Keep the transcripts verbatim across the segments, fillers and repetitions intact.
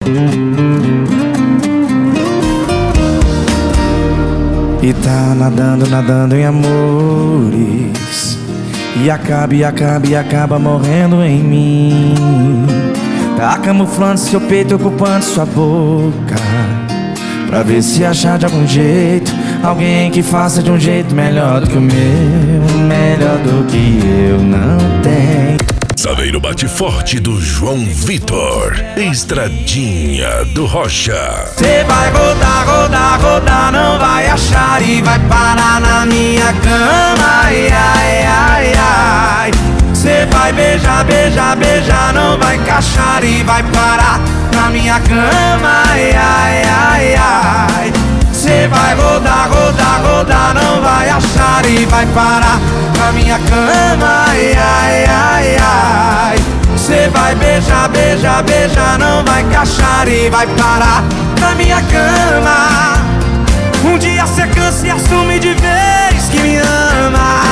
E tá nadando, nadando em amores, e acaba, e acaba, e acaba morrendo em mim. Tá camuflando seu peito, ocupando sua boca, pra ver se achar de algum jeito alguém que faça de um jeito melhor do que o meu, melhor do que eu não tenho. Saveiro bate forte do João Vitor, Estradinha do Rocha. Cê vai rodar, rodar, rodar, não vai achar e vai parar na minha cama. Ai, ai, ai, ai. Cê vai beijar, beijar, beijar, não vai encaixar e vai parar na minha cama. Ai, ai, ai, ai. Cê vai rodar, rodar, rodar, não vai achar e vai parar na minha cama. Ai, ai, ai, ai. Cê vai beijar, beijar, beijar, não vai encaixar e vai parar na minha cama. Um dia cê cansa e assume de vez que me ama.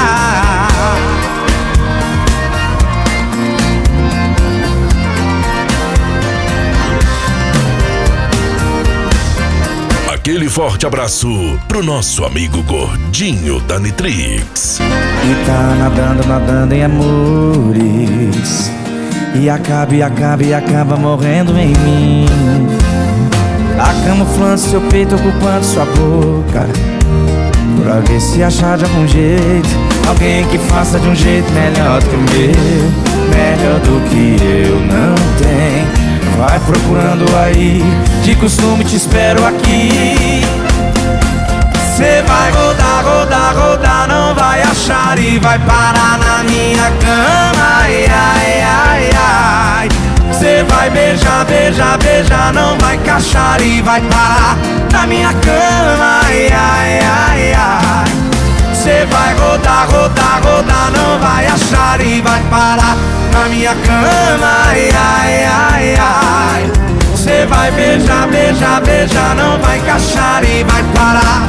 Aquele forte abraço pro nosso amigo gordinho da Nitrix. E tá nadando, nadando em amores, e acaba, e acaba, e acaba morrendo em mim. Tá camuflando seu peito, ocupando sua boca, pra ver se achar de algum jeito alguém que faça de um jeito melhor do que o meu, melhor do que eu não tenho. Vai procurando aí, de costume te espero aqui. Cê vai rodar, rodar, rodar, não vai achar e vai parar na minha cama. Ai, ai, ai, ai. Cê vai beijar, beijar, beijar, não vai encaixar e vai parar na minha cama. Ai, ai, ai, ai. Cê vai rodar, rodar, rodar, não vai achar e vai parar na minha cama. Ai, ai, ai, ai. Cê vai beijar, beijar, beijar, não vai encaixar e vai parar.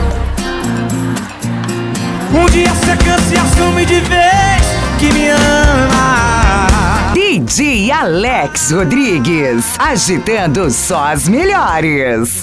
Um dia cê cansa e assume de vez que me ama. D J Alex Rodrigues, agitando só as melhores.